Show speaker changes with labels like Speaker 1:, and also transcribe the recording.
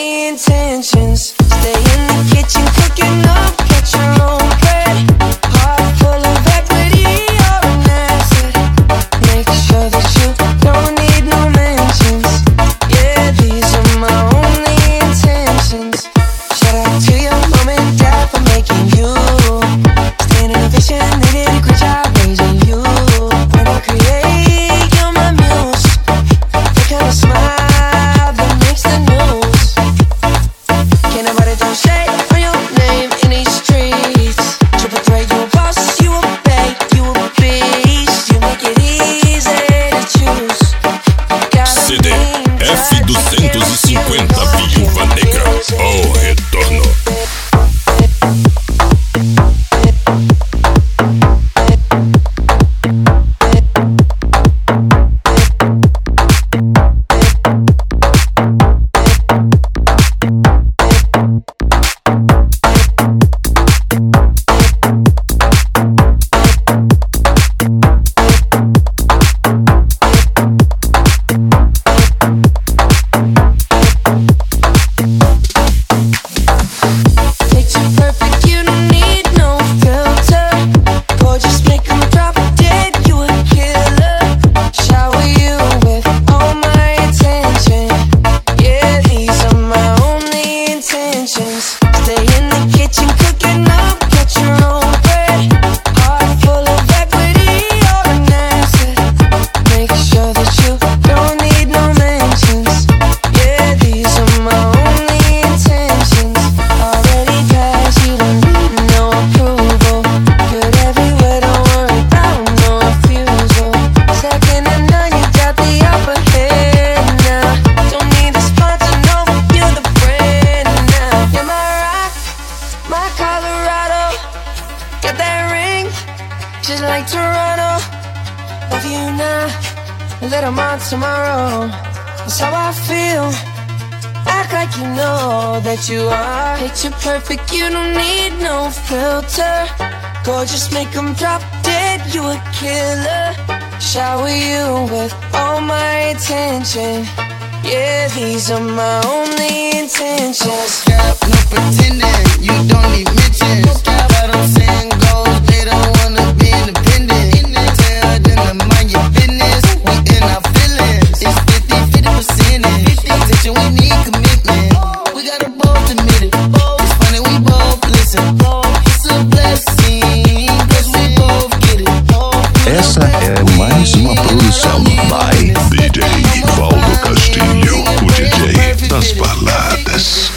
Speaker 1: only intentions. Stay in the kitchen cooking up, get your own bread. Heart full of equity, you're an asset. Make sure that you don't need no mentions. Yeah, these are my only intentions. Shout out to your mom and dad for making you. Staying in a vision, they did a great job raising you. When I create, you're my muse. The kind of smile that makes the news. Can't nobody throw shade on your name in these streets. Triple threat, you a boss, you a babe, you a beast. You make it easy to choose.
Speaker 2: CD F250 Viúva Negra, o retorno.
Speaker 1: Picture perfect, you don't need no filter. Gorgeous, make 'em drop dead, you a killer. Shower you with all my attention. Yeah, these are my only intentions. Stay in the kitchen cooking up, get your own bread. Heart full of equity, you're an asset. Make sure that you don't need no mentions. Yeah, these are my only intentions. Already passed, you don't need no approval. Good everywhere, don't worry about no refusal. Second to none, you got the upper hand now. Don't need a sponsor, no, you're the friend now. You're my rock, my Colorado. Got that ring, just like Toronto. Love you now, a little more tomorrow. That's how I feel. Act like you know that you are. Picture perfect, you don't need no filter. Gorgeous, make 'em drop dead, you a killer. Shower you with all my attention. Yeah, these are my only intentions.
Speaker 3: Cap, no pretending, you don't need mentions. But I'm saying goals, they don't wanna be independent. Tell them to mind your business, we in our feelings. It's 50% attention, we need commitment. We gotta both admit it, it's funny we both listen. It's a blessing, cause we both get it.
Speaker 4: Essa é mais uma produção by DJ Valdo Castilho, o DJ das baladas.